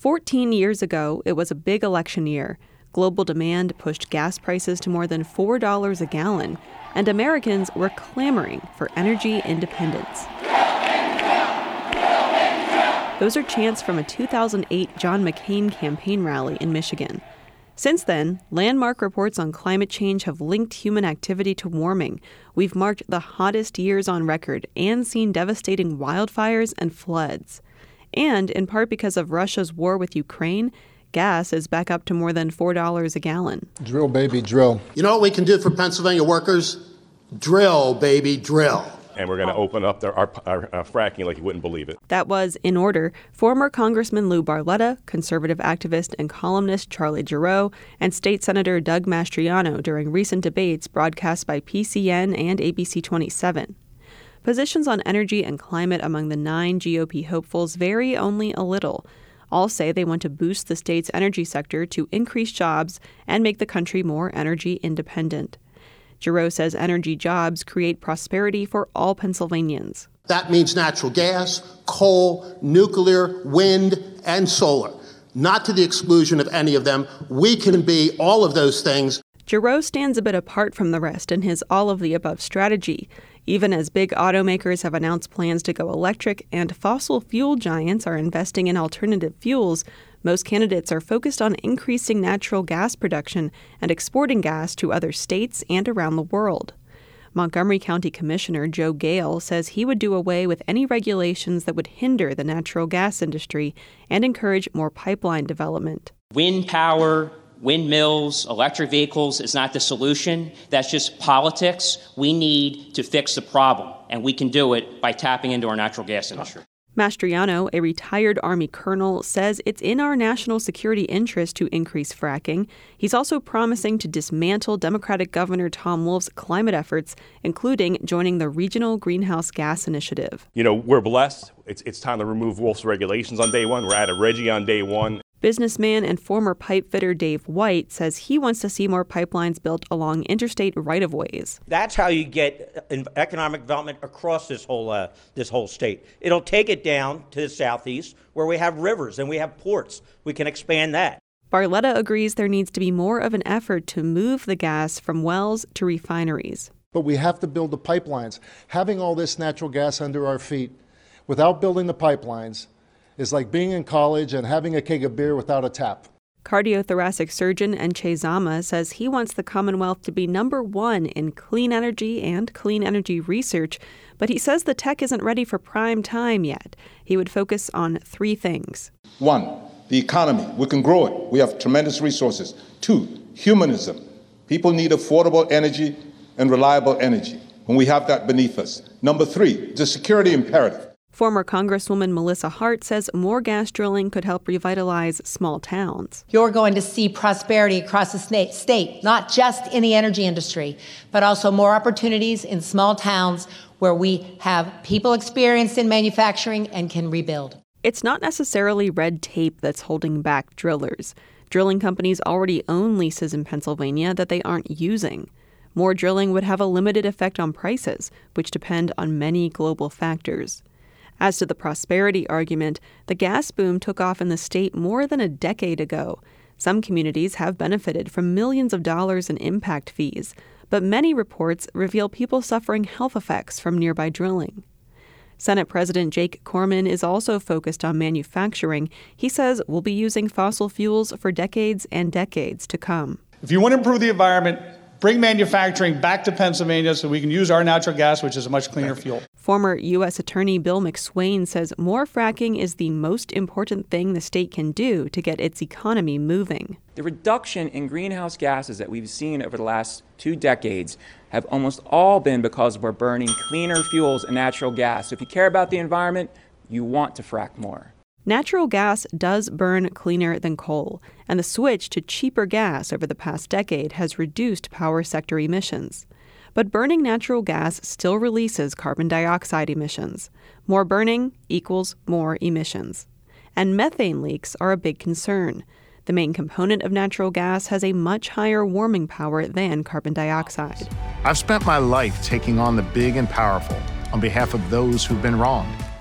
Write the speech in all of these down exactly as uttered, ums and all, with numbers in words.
fourteen years ago, it was a big election year. Global demand pushed gas prices to more than four dollars a gallon, and Americans were clamoring for energy independence. Those are chants from a two thousand eight John McCain campaign rally in Michigan. Since then, landmark reports on climate change have linked human activity to warming. We've marked the hottest years on record and seen devastating wildfires and floods. And in part because of Russia's war with Ukraine, gas is back up to more than four dollars a gallon. Drill, baby, drill. You know what we can do for Pennsylvania workers? Drill, baby, drill. And we're going to open up their, our, our uh, fracking like you wouldn't believe it. That was, in order, former Congressman Lou Barletta, conservative activist and columnist Charlie Giroux, and State Senator Doug Mastriano during recent debates broadcast by P C N and A B C twenty-seven. Positions on energy and climate among the nine G O P hopefuls vary only a little. All say they want to boost the state's energy sector to increase jobs and make the country more energy independent. Giroux says energy jobs create prosperity for all Pennsylvanians. That means natural gas, coal, nuclear, wind, and solar. Not to the exclusion of any of them. We can be all of those things. Giroux stands a bit apart from the rest in his all-of-the-above strategy. Even as big automakers have announced plans to go electric and fossil fuel giants are investing in alternative fuels, most candidates are focused on increasing natural gas production and exporting gas to other states and around the world. Montgomery County Commissioner Joe Gale says he would do away with any regulations that would hinder the natural gas industry and encourage more pipeline development. Wind power, windmills, electric vehicles is not the solution. That's just politics. We need to fix the problem, and we can do it by tapping into our natural gas industry. Mastriano, a retired Army colonel, says it's in our national security interest to increase fracking. He's also promising to dismantle Democratic Governor Tom Wolf's climate efforts, including joining the Regional Greenhouse Gas Initiative. You know, we're blessed. It's, it's time to remove Wolf's regulations on day one. We're out of Reggie on day one. Businessman and former pipe fitter Dave White says he wants to see more pipelines built along interstate right-of-ways. That's how you get economic development across this whole uh, this whole state. It'll take it down to the southeast where we have rivers and we have ports. We can expand that. Barletta agrees there needs to be more of an effort to move the gas from wells to refineries. But we have to build the pipelines. Having all this natural gas under our feet without building the pipelines is like being in college and having a keg of beer without a tap. Cardiothoracic surgeon Enche Zama says he wants the Commonwealth to be number one in clean energy and clean energy research, but he says the tech isn't ready for prime time yet. He would focus on three things. One, the economy. We can grow it. We have tremendous resources. Two, humanism. People need affordable energy and reliable energy, and we have that beneath us. Number three, the security imperative. Former Congresswoman Melissa Hart says more gas drilling could help revitalize small towns. You're going to see prosperity across the state, not just in the energy industry, but also more opportunities in small towns where we have people experienced in manufacturing and can rebuild. It's not necessarily red tape that's holding back drillers. Drilling companies already own leases in Pennsylvania that they aren't using. More drilling would have a limited effect on prices, which depend on many global factors. As to the prosperity argument, the gas boom took off in the state more than a decade ago. Some communities have benefited from millions of dollars in impact fees, but many reports reveal people suffering health effects from nearby drilling. Senate President Jake Corman is also focused on manufacturing. He says we'll be using fossil fuels for decades and decades to come. If you want to improve the environment, bring manufacturing back to Pennsylvania so we can use our natural gas, which is a much cleaner fuel. Former U S Attorney Bill McSwain says more fracking is the most important thing the state can do to get its economy moving. The reduction in greenhouse gases that we've seen over the last two decades have almost all been because we're burning cleaner fuels and natural gas. So if you care about the environment, you want to frack more. Natural gas does burn cleaner than coal, and the switch to cheaper gas over the past decade has reduced power sector emissions. But burning natural gas still releases carbon dioxide emissions. More burning equals more emissions. And methane leaks are a big concern. The main component of natural gas has a much higher warming power than carbon dioxide. I've spent my life taking on the big and powerful on behalf of those who've been wronged.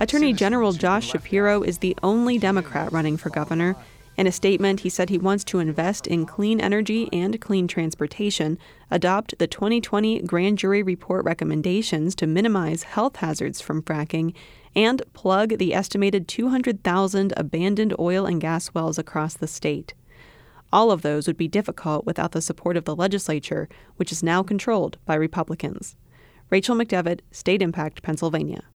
Attorney General Josh Shapiro is the only Democrat running for governor. In a statement, he said he wants to invest in clean energy and clean transportation, adopt the twenty twenty grand jury report recommendations to minimize health hazards from fracking, and plug the estimated two hundred thousand abandoned oil and gas wells across the state. All of those would be difficult without the support of the legislature, which is now controlled by Republicans. Rachel McDevitt, State Impact, Pennsylvania.